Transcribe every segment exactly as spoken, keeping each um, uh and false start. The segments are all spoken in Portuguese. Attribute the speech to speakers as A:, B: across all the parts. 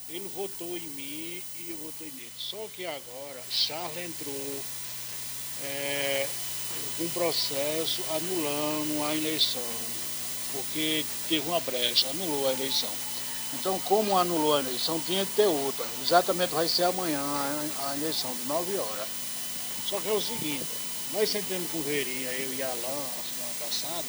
A: Ele votou em mim e eu votei nele. Só que agora Charles entrou é, com um processo anulando a eleição, porque teve uma brecha, anulou a eleição. Então, como anulou a eleição, tinha que ter outra. Exatamente vai ser amanhã a, a eleição, de nove horas. Só que é o seguinte, nós sentamos com o Verinha, eu e Alan, semana passada,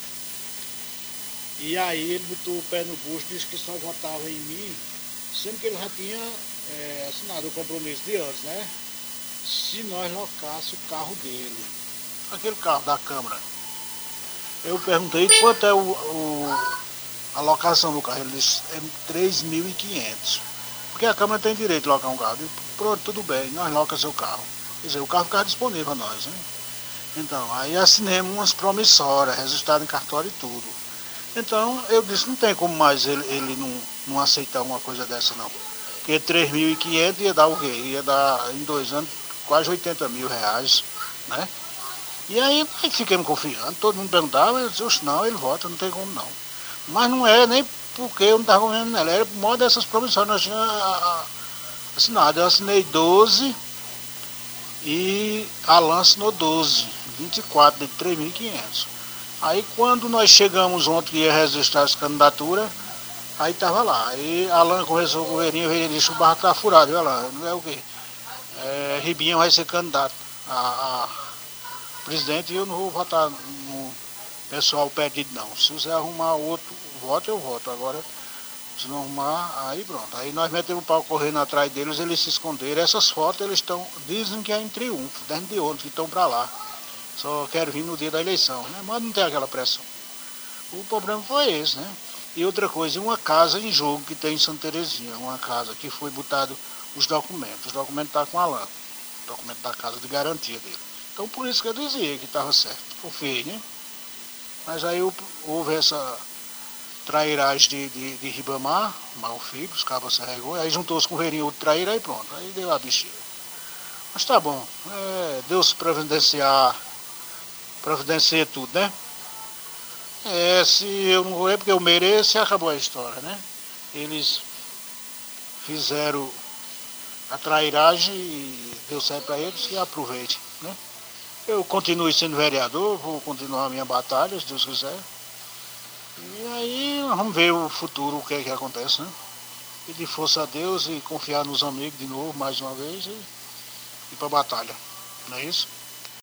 A: e aí ele botou o pé no bucho, disse que só votava em mim, sendo que ele já tinha é, assinado o compromisso de antes, né? Se nós locássemos o carro dele, aquele carro da Câmara. Eu perguntei quanto é o, o, a locação do carro. Ele disse é três mil e quinhentos. Porque a Câmara tem direito de locar um carro. Eu, pronto, tudo bem, nós locamos seu carro. Quer dizer, o carro ficava disponível a nós, né? Então, aí assinemos umas promissórias, registrado em cartório e tudo. Então, eu disse, não tem como mais ele, ele não, não aceitar uma coisa dessa, não. Porque três mil e quinhentos ia dar o quê? Ia dar, em dois anos, quase oitenta mil reais, né? E aí, aí ficamos confiando, todo mundo perguntava, eu disse, não, ele vota, não tem como não. Mas não é nem porque eu não estava confiando nela, era por modo dessas promissões, nós tínhamos assinado. Eu assinei doze e Alan assinou doze, vinte e quatro de três mil e quinhentos. Aí quando nós chegamos ontem que ia registrar essa candidatura, aí estava lá. Aí Alan conversou com o Verinho, ele disse, o barco está furado, viu, Alan? Não é o quê? É, Ribinha vai ser candidato a, a presidente e eu não vou votar no pessoal perdido não. Se você arrumar outro voto, eu voto. Agora, se não arrumar, aí pronto. Aí nós metemos o pau correndo atrás deles, eles se esconderam. Essas fotos eles estão, dizem que é em triunfo, desde de ontem que estão para lá. Só quero vir no dia da eleição, né? Mas não tem aquela pressão. O problema foi esse, né? E outra coisa, uma casa em jogo que tem em Santa Terezinha, uma casa que foi botado os documentos. Os documentos estão com a Alan, o documento da casa de garantia dele. Então por isso que eu dizia que estava certo. Confiei, né? Mas aí houve essa trairagem de, de, de Ribamar, mal filho, os cabos se arregou, aí juntou-se com o Verinho outro traíra, aí pronto, aí deu a bexiga. Mas tá bom, é, Deus providenciar, providencia tudo, né? É, se eu não vou é porque eu mereço e acabou a história, né? Eles fizeram a trairagem e deu certo para eles e aproveite, né? Eu continuo sendo vereador, vou continuar a minha batalha, se Deus quiser. E aí vamos ver o futuro, o que é que acontece, né? Pedir força a Deus e confiar nos amigos de novo, mais uma vez, e ir pra batalha. Não é isso?